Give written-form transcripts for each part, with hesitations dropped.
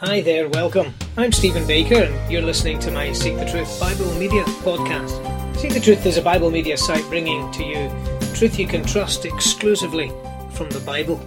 Hi there, welcome. I'm Stephen Baker and you're listening to my Seek the Truth Bible Media podcast. Seek the Truth is a Bible media site bringing to you truth you can trust exclusively from the Bible.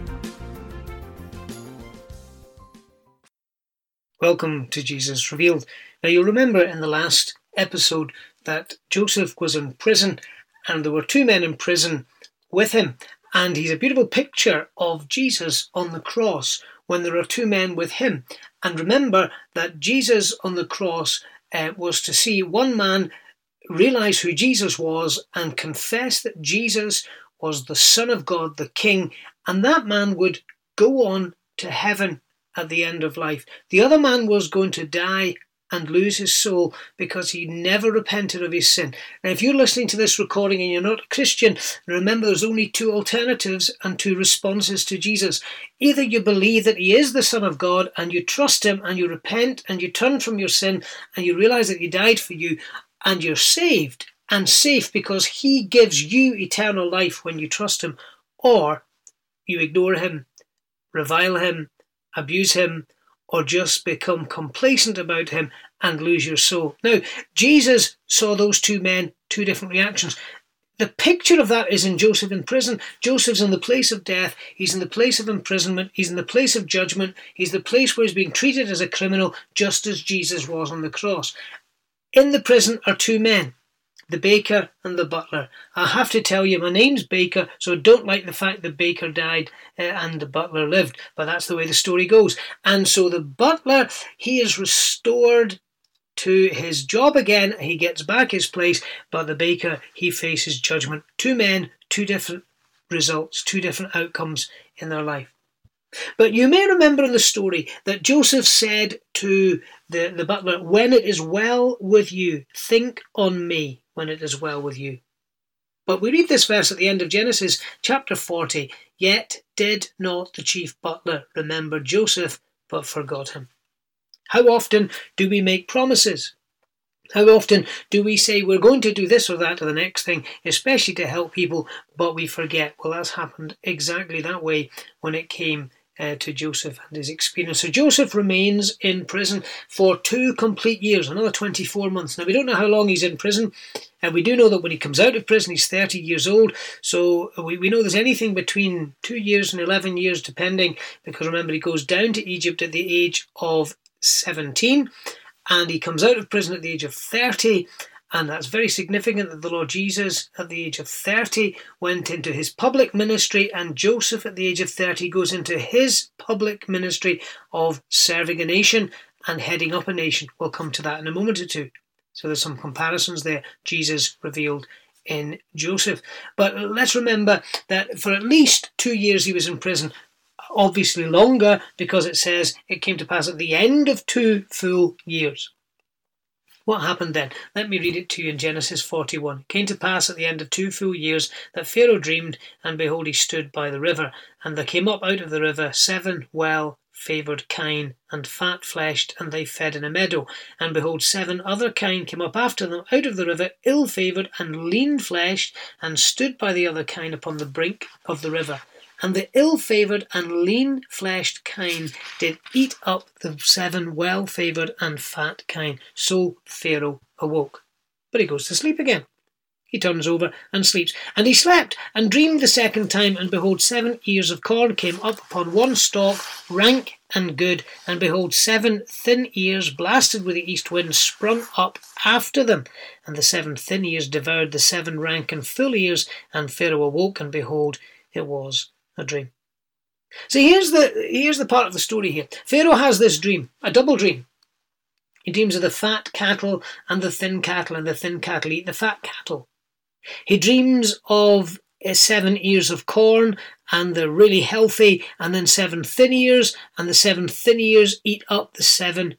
Welcome to Jesus Revealed. Now you'll remember in the last episode that Joseph was in prison and there were two men in prison with him, and he's a beautiful picture of Jesus on the cross when there are two men with him. And remember that Jesus on the cross was to see one man realize who Jesus was and confess that Jesus was the Son of God, the King, and that man would go on to heaven at the end of life. The other man was going to die and lose his soul because he never repented of his sin. Now, if you're listening to this recording and you're not a Christian, remember there's only two alternatives and two responses to Jesus. Either you believe that he is the Son of God and you trust him and you repent and you turn from your sin and you realize that he died for you and you're saved and safe because he gives you eternal life when you trust him, or you ignore him, revile him, abuse him, or just become complacent about him and lose your soul. Now, Jesus saw those two men, two different reactions. The picture of that is in Joseph in prison. Joseph's in the place of death. He's in the place of imprisonment. He's in the place of judgment. He's the place where he's being treated as a criminal, just as Jesus was on the cross. In the prison are two men, the baker and the butler. I have to tell you, my name's Baker, so I don't like the fact that Baker died and the butler lived, but that's the way the story goes. And so the butler, he is restored to his job again. He gets back his place, but the baker, he faces judgment. Two men, two different results, two different outcomes in their life. But you may remember in the story that Joseph said to the butler, "When it is well with you, think on me when it is well with you." But we read this verse at the end of Genesis chapter 40, "Yet did not the chief butler remember Joseph, but forgot him." How often do we make promises? How often do we say we're going to do this or that or the next thing, especially to help people, but we forget? Well, that's happened exactly that way when it came to Joseph and his experience. So Joseph remains in prison for 2 complete years, another 24 months. Now, we don't know how long he's in prison, and we do know that when he comes out of prison, he's 30 years old. So we know there's anything between 2 years and 11 years, depending, because remember, he goes down to Egypt at the age of 17, and he comes out of prison at the age of 30. And that's very significant that the Lord Jesus, at the age of 30, went into his public ministry, and Joseph, at the age of 30, goes into his public ministry of serving a nation and heading up a nation. We'll come to that in a moment or two. So there's some comparisons there, Jesus revealed in Joseph. But let's remember that for at least 2 years he was in prison, obviously longer, because it says it came to pass at the end of 2 full years. What happened then? Let me read it to you in Genesis 41. It came to pass at the end of 2 full years that Pharaoh dreamed, and behold, he stood by the river. And there came up out of the river 7 well-favoured kine and fat-fleshed, and they fed in a meadow. And behold, 7 other kine came up after them out of the river, ill-favoured and lean-fleshed, and stood by the other kine upon the brink of the river. And the ill-favoured and lean-fleshed kine did eat up the 7 well-favoured and fat kine. So Pharaoh awoke. But he goes to sleep again. He turns over and sleeps. And he slept and dreamed the second time, and behold, 7 ears of corn came up upon one stalk, rank and good. And behold, 7 thin ears, blasted with the east wind, sprung up after them. And the 7 thin ears devoured the 7 rank and full ears. And Pharaoh awoke, and behold, it was a dream. So here's the part of the story here. Pharaoh has this dream, a double dream. He dreams of the fat cattle and the thin cattle, and the thin cattle eat the fat cattle. He dreams of 7 ears of corn, and they're really healthy, and then 7 thin ears, and the 7 thin ears eat up the 7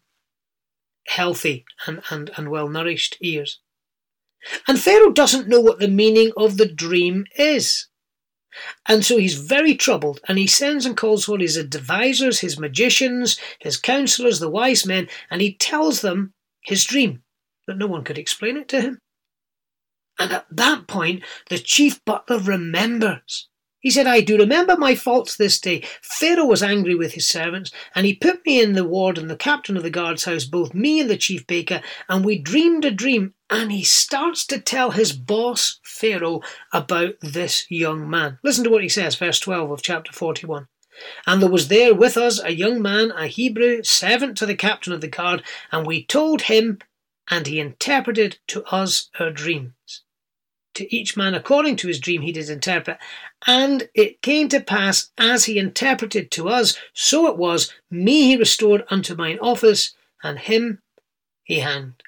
healthy and well-nourished ears. And Pharaoh doesn't know what the meaning of the dream is. And so he's very troubled, and he sends and calls all his advisors, his magicians, his counselors, the wise men, and he tells them his dream, but no one could explain it to him. And at that point, the chief butler remembers. He said, I do remember my faults this day. Pharaoh was angry with his servants, and he put me in the ward and the captain of the guard's house, both me and the chief baker, and we dreamed a dream. And he starts to tell his boss, Pharaoh, about this young man. Listen to what he says, verse 12 of chapter 41. And there was there with us a young man, a Hebrew, servant to the captain of the guard, and we told him, and he interpreted to us our dreams. To each man according to his dream he did interpret. And it came to pass, as he interpreted to us, so it was, me he restored unto mine office, and him he hanged.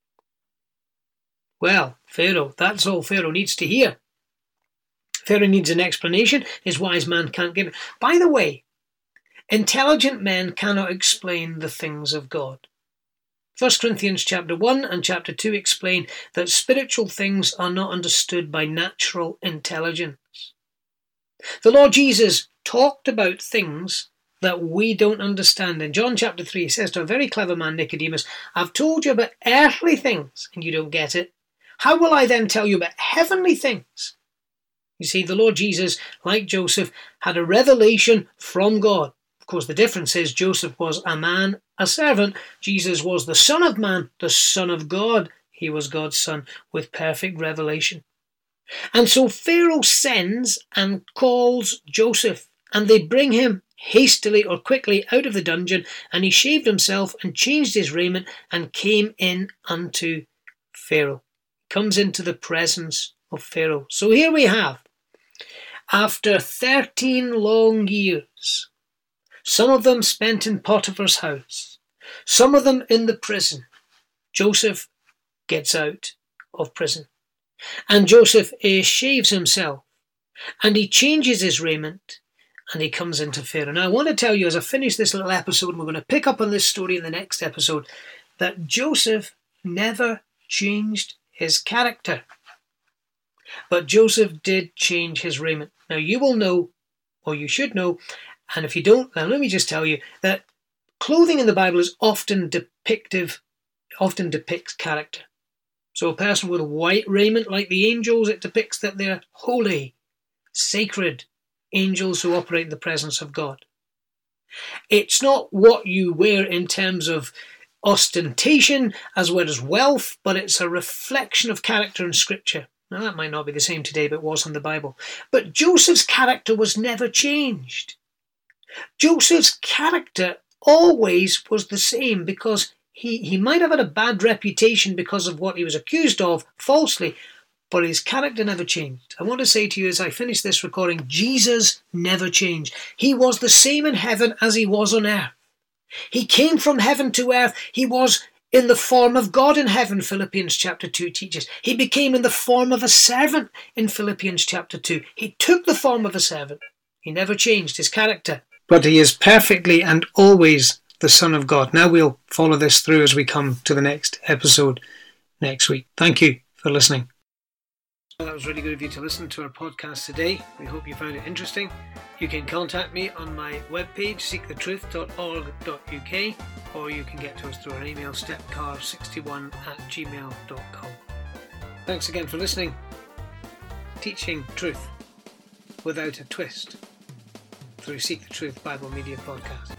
Well, Pharaoh, that's all Pharaoh needs to hear. Pharaoh needs an explanation. His wise man can't give it. By the way, intelligent men cannot explain the things of God. 1 Corinthians chapter 1 and chapter 2 explain that spiritual things are not understood by natural intelligence. The Lord Jesus talked about things that we don't understand. In John chapter 3, he says to a very clever man, Nicodemus, I've told you about earthly things and you don't get it. How will I then tell you about heavenly things? You see, the Lord Jesus, like Joseph, had a revelation from God. Of course, the difference is Joseph was a man, a servant. Jesus was the Son of Man, the Son of God. He was God's Son with perfect revelation. And so Pharaoh sends and calls Joseph, and they bring him hastily or quickly out of the dungeon, and he shaved himself and changed his raiment and came in unto Pharaoh. Comes into the presence of Pharaoh. So here we have, after 13 long years, some of them spent in Potiphar's house, some of them in the prison, Joseph gets out of prison. And Joseph shaves himself, and he changes his raiment, and he comes into Pharaoh. Now I want to tell you, as I finish this little episode, and we're going to pick up on this story in the next episode, that Joseph never changed his character. But Joseph did change his raiment. Now you will know, or you should know, and if you don't, then let me just tell you that clothing in the Bible is often depictive, often depicts character. So a person with white raiment, like the angels, it depicts that they're holy, sacred angels who operate in the presence of God. It's not what you wear in terms of ostentation as well as wealth, but it's a reflection of character in Scripture. Now that might not be the same today, but it was in the Bible. But Joseph's character was never changed. Joseph's character always was the same, because he might have had a bad reputation because of what he was accused of falsely, but his character never changed. I want to say to you as I finish this recording, Jesus never changed. He was the same in heaven as he was on earth. He came from heaven to earth. He was in the form of God in heaven, Philippians chapter 2 teaches. He became in the form of a servant in Philippians chapter 2. He took the form of a servant. He never changed his character. But he is perfectly and always the Son of God. Now we'll follow this through as we come to the next episode next week. Thank you for listening. Well, that was really good of you to listen to our podcast today. We hope you found it interesting. You can contact me on my webpage, seekthetruth.org.uk, or you can get to us through our email, stepcar61@gmail.com. Thanks again for listening. Teaching truth without a twist through Seek the Truth Bible Media Podcast.